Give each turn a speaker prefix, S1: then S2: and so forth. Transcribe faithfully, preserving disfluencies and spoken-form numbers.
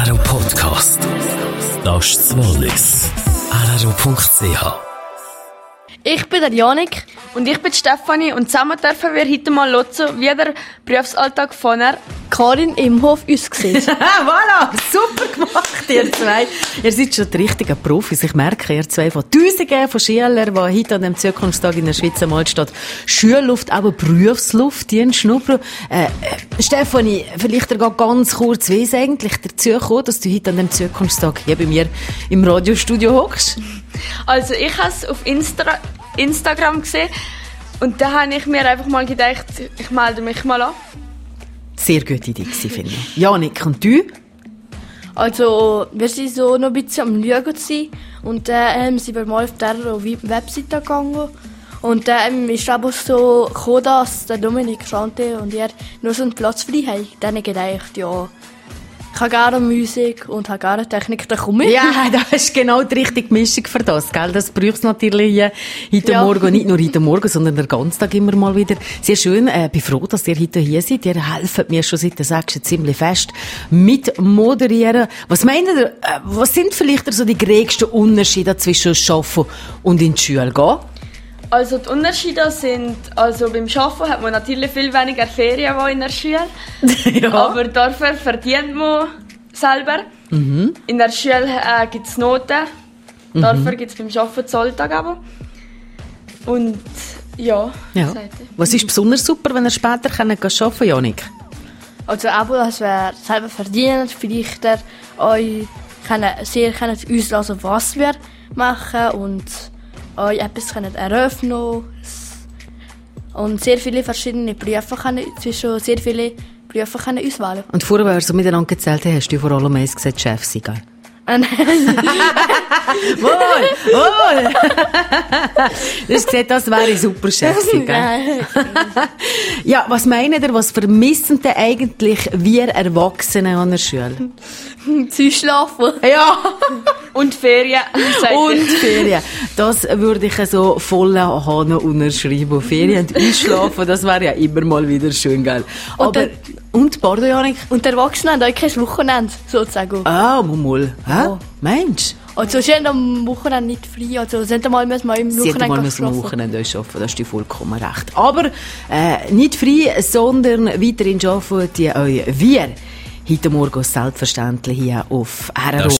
S1: R R O Podcast. Das ist das Wallis. R R O Punkt C H.
S2: Ich bin der Janik.
S3: Und ich bin Stefanie und zusammen dürfen wir heute mal hören, wie der Berufsalltag von der
S2: Karin Imhof uns sieht.
S4: Voilà, super gemacht, ihr zwei. Ihr seid schon die richtigen Profis. Ich merke, ihr zwei von Tausenden von Schülern, die heute an dem Zukunftstag in der Schweiz einmal steht, Schulluft, aber Berufsluft, die schnuppern. Äh, äh, Stefanie, vielleicht dir ganz kurz, wie ist eigentlich dazu gekommen, dass du heute an dem Zukunftstag hier bei mir im Radiostudio hockst?
S3: Also ich habe es auf Insta- Instagram gesehen und da habe ich mir einfach mal gedacht, ich melde mich mal an.
S4: Sehr gute Idee, finde ich. Janik, und du?
S2: Also, wir sind so noch ein bisschen am Schauen gewesen. Und dann ähm, sind wir mal auf der Webseite gegangen. Und dann ähm, ist aber so gekommen, dass der Dominik Schante und er nur so einen Platz frei haben. Dann habe ich gedacht, ja, ich habe gerne Musik und habe gerne Technik, dann komme ich.
S4: Ja, das ist genau die richtige Mischung für das, gell? Das braucht es natürlich hier heute
S2: Ja.
S4: Morgen, nicht nur heute Morgen, sondern den ganzen Tag immer mal wieder. Sehr schön, äh, bin froh, dass ihr heute hier seid. Ihr helft mir schon seit der sechsten ziemlich fest mit moderieren. Was meint ihr, äh, was sind vielleicht so die größten Unterschiede zwischen Arbeiten und in die Schule gehen?
S3: Also die Unterschiede sind, also beim Arbeiten hat man natürlich viel weniger Ferien als in der Schule,
S4: Ja.
S3: aber dafür verdient man selber.
S4: Mhm.
S3: In der Schule äh, gibt es Noten,
S4: Mhm.
S3: dafür gibt es beim Arbeiten Zolltag aber. Und ja,
S4: Ja.
S3: sagt er.
S4: Was ist besonders super, wenn ihr später arbeiten könnt, Janik?
S2: Also, aber dass wir selber verdienen, vielleicht äh, euch können, sehr können uns lassen, was wir machen und euch etwas können eröffnen und sehr viele verschiedene Berufe können, zwischen sehr viele Berufe können uns wählen.
S4: Und vorher, als wir so miteinander gezählt haben, hast du vor allem eins gesagt, Chef sein, gell? Wohl, wohl! Du hast gesagt, das wäre ein super Chef gewesen, gell?
S2: Nein.
S4: Ja, was meinen ihr, was vermissen denn eigentlich wir Erwachsene an der Schule?
S2: Zu schlafen.
S4: Ja!
S3: Und Ferien, sagt er.
S4: Und Ferien. Das würde ich so voll Hahn unterschreiben. Ferien und einschlafen, das wäre ja immer mal wieder schön, gell?
S2: Und
S4: Aber,
S2: dann-
S4: und, pardon, Janik?
S2: Und die Erwachsenen haben auch kein Wochenende, sozusagen.
S4: Ah, mal. Hä?
S2: Ja.
S4: Mensch?
S2: Also, sie haben am Wochenende nicht frei. Also, sie haben mal müssen wir im
S4: Sie hätten
S2: Wochenende
S4: mal müssen am
S2: schlafen.
S4: Wochenende arbeiten, da hast du vollkommen recht. Aber äh, nicht frei, sondern weiterhin arbeiten die euch wir. Heute Morgen selbstverständlich hier auf R R O.